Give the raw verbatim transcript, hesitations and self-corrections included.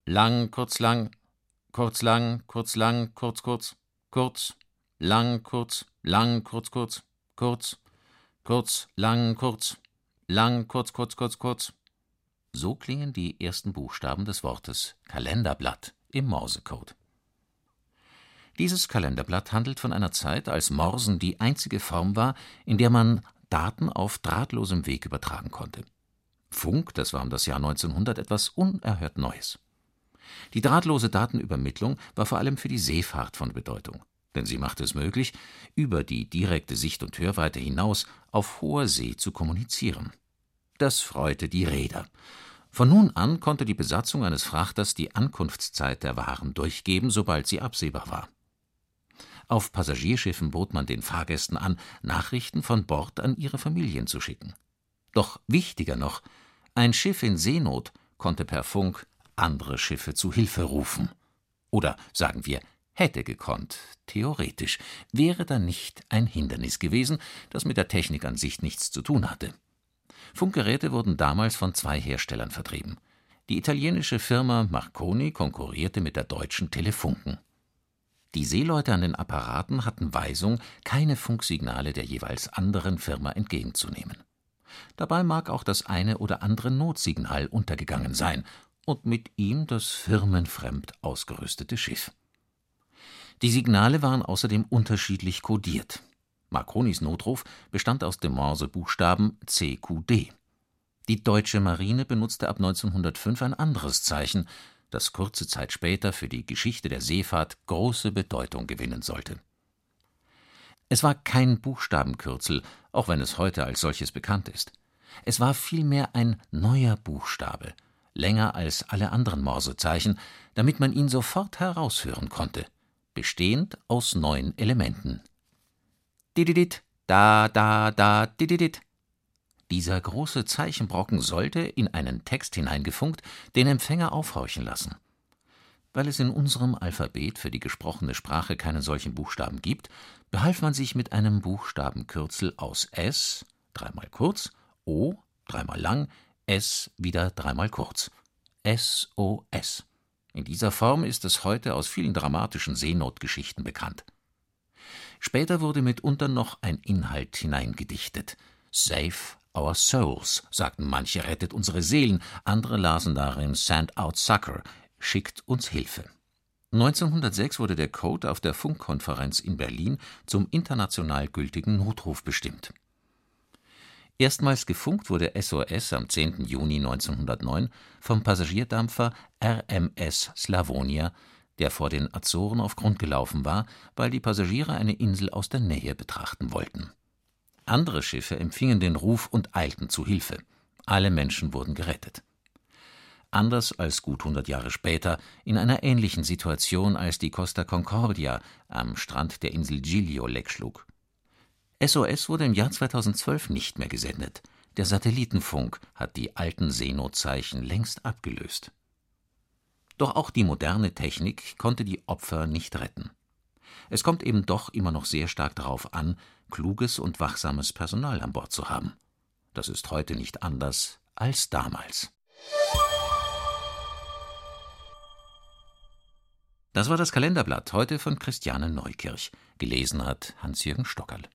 Lang, kurz, lang, kurz, lang, kurz, lang, kurz, kurz, kurz, lang, kurz, lang, kurz, kurz, kurz, kurz, lang, kurz, lang, kurz, kurz, kurz, kurz. So klingen die ersten Buchstaben des Wortes Kalenderblatt im Morsecode. Dieses Kalenderblatt handelt von einer Zeit, als Morsen die einzige Form war, in der man Daten auf drahtlosem Weg übertragen konnte. Funk, das war um das Jahr neunzehnhundert etwas unerhört Neues. Die drahtlose Datenübermittlung war vor allem für die Seefahrt von Bedeutung, denn sie machte es möglich, über die direkte Sicht- und Hörweite hinaus auf hoher See zu kommunizieren. Das freute die Reeder. Von nun an konnte die Besatzung eines Frachters die Ankunftszeit der Waren durchgeben, sobald sie absehbar war. Auf Passagierschiffen bot man den Fahrgästen an, Nachrichten von Bord an ihre Familien zu schicken. Doch wichtiger noch, ein Schiff in Seenot konnte per Funk andere Schiffe zu Hilfe rufen. Oder, sagen wir, hätte gekonnt, theoretisch, wäre da nicht ein Hindernis gewesen, das mit der Technik an sich nichts zu tun hatte. Funkgeräte wurden damals von zwei Herstellern vertrieben. Die italienische Firma Marconi konkurrierte mit der deutschen Telefunken. Die Seeleute an den Apparaten hatten Weisung, keine Funksignale der jeweils anderen Firma entgegenzunehmen. Dabei mag auch das eine oder andere Notsignal untergegangen sein und mit ihm das firmenfremd ausgerüstete Schiff. Die Signale waren außerdem unterschiedlich kodiert. Marconis Notruf bestand aus dem Morsebuchstaben C Q D. Die deutsche Marine benutzte ab neunzehnhundertfünf ein anderes Zeichen, das kurze Zeit später für die Geschichte der Seefahrt große Bedeutung gewinnen sollte. Es war kein Buchstabenkürzel, auch wenn es heute als solches bekannt ist. Es war vielmehr ein neuer Buchstabe, länger als alle anderen Morsezeichen, damit man ihn sofort heraushören konnte, bestehend aus neun Elementen. Dididit, da, da, da, dididit. Dieser große Zeichenbrocken sollte, in einen Text hineingefunkt, den Empfänger aufhorchen lassen. Weil es in unserem Alphabet für die gesprochene Sprache keinen solchen Buchstaben gibt, behalf man sich mit einem Buchstabenkürzel aus S, dreimal kurz, O, dreimal lang, S, wieder dreimal kurz. S O S. In dieser Form ist es heute aus vielen dramatischen Seenotgeschichten bekannt. Später wurde mitunter noch ein Inhalt hineingedichtet. Save our souls, sagten manche, rettet unsere Seelen, andere lasen darin Send out succor, schickt uns Hilfe. neunzehnhundertsechs wurde der Code auf der Funkkonferenz in Berlin zum international gültigen Notruf bestimmt. Erstmals gefunkt wurde S O S am zehnten Juni neunzehnhundertneun vom Passagierdampfer R M S Slavonia, der vor den Azoren auf Grund gelaufen war, weil die Passagiere eine Insel aus der Nähe betrachten wollten. Andere Schiffe empfingen den Ruf und eilten zu Hilfe. Alle Menschen wurden gerettet. Anders als gut hundert Jahre später, in einer ähnlichen Situation, als die Costa Concordia am Strand der Insel Giglio leckschlug. S O S wurde im Jahr zweitausendzwölf nicht mehr gesendet. Der Satellitenfunk hat die alten Seenotzeichen längst abgelöst. Doch auch die moderne Technik konnte die Opfer nicht retten. Es kommt eben doch immer noch sehr stark darauf an, kluges und wachsames Personal an Bord zu haben. Das ist heute nicht anders als damals. Das war das Kalenderblatt, heute von Christiane Neukirch. Gelesen hat Hans-Jürgen Stockerl.